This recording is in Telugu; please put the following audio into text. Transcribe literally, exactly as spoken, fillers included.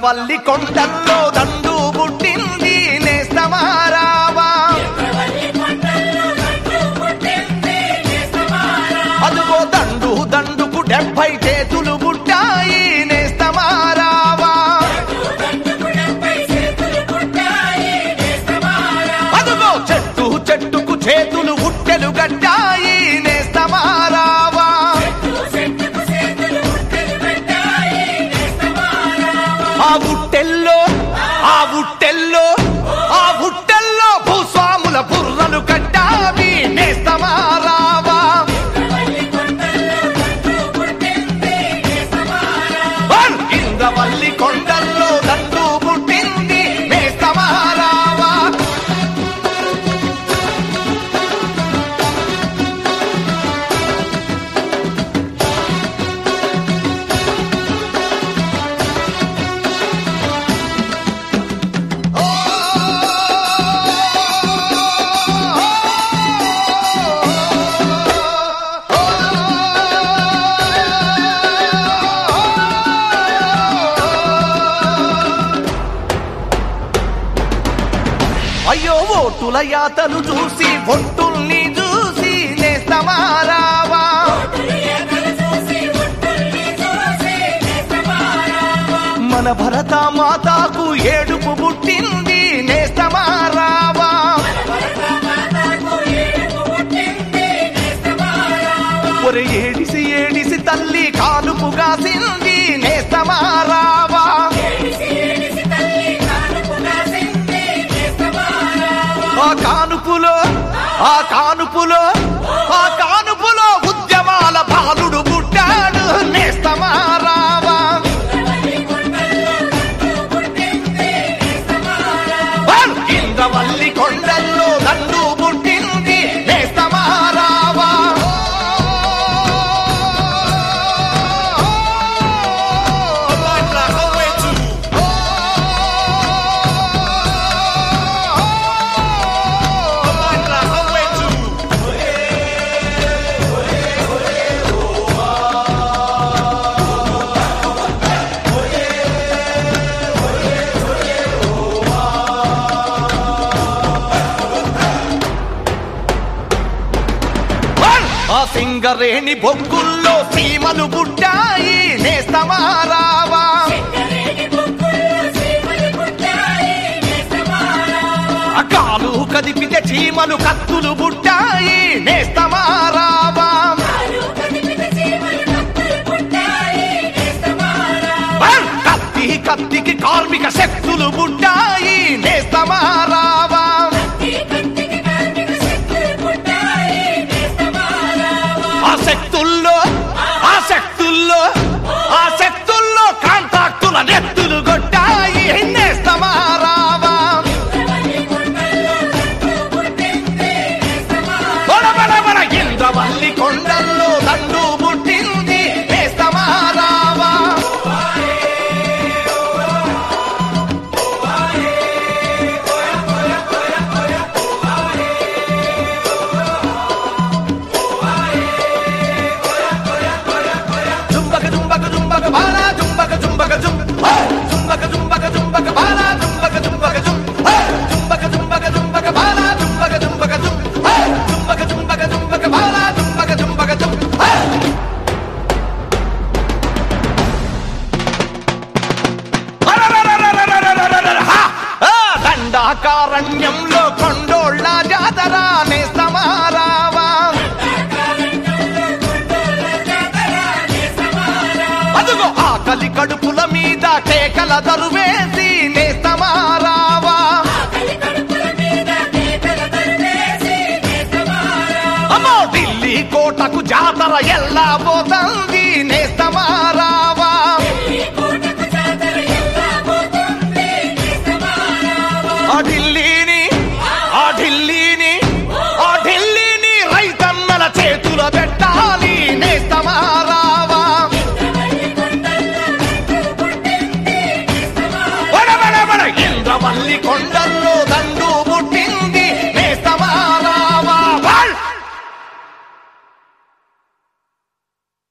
ఇంద్రవల్లి కొండల్లో దండు పుట్టింది నేస్తమారావా అదుగో దండు దండుకు డెబ్బై చేతులు పుట్టాయి నేస్తమారావా అదుగో చెట్టు చెట్టుకు చేతులు ఉట్టెలు గట్టాయి నేస్తమారావా ఆ ఉట్టెల్లో ఆ ఉట్టెల్లో ఆ ఉట్టెల్లో భూస్వాముల బుర్రలు కట్టావి నేస్తమారావా ఇంద్రవల్లి కొండల్లో దండు పుట్టింది నేస్తమారావా అయ్యో ఓటుల యాతలు చూసి ఒట్టుల్ని చూసి నేస్తమారావా మన భరత మాతాకు ఏడుపు పుట్టింది నేస్తమారావా ఒరే ఏడిసి ఏడిసి తల్లి కానుపు గాసింది నేస్తమారావా ఆ కానుపులో ఆ కానుపులో ఆ కానుపులో ఉద్యమాల బాలుడు పుట్టాడు నేస్తమారావా ఇంద్రవల్లి కొండల్లో దండు పుట్టింది నేస్తమారావా ఆ సింగరేణి బొగ్గుల్లో సీమలు పుట్టాయి నేస్తమారావా కాలు కదిపితే చీమలు కత్తులు పుట్టాయి నేస్తమారావా కత్తి కత్తికి కార్మిక శక్తులు పుట్టాయి నేస్తమారావా ఆ శక్తుల్లో ఆ శక్తుల్లో ఆ శక్తుల్లో కాంట్రాక్టుల నెత్తులు కొట్టాయి నేస్తమారావా ఇంద్రవల్లి కొండల్లో దండు పుట్టింది నేస్తమారావా జుంబక జుంబక జుంబక బాలా జుంబక జుంబక జుం జుంబక జుంబక జుంబక బాలా జుంబక జుంబక జుం జుంబక జుంబక జుంబక బాలా జుంబక జుంబక జుం జుంబక జుంబక జుంబక బాలా జుంబక జుంబక జుం దండాకారణ్యంలో కొండోళ్ళ జాతర నేస్తమారావా అదుగో ఆకలి కడుపుల మీద కేకల దరువేసి నేస్తమారావా అమ్మో ఢిల్లీ కోటకు జాతర ఎల్లా పోతుంది నేస్తమారావా ఆ ఢిల్లీని ఆ ఢిల్లీని ఆ ఢిల్లీని రైతన్నల చేతుల పెట్టాలి నేస్తమారావా ఇంద్రవల్లి కొండల్లో దండ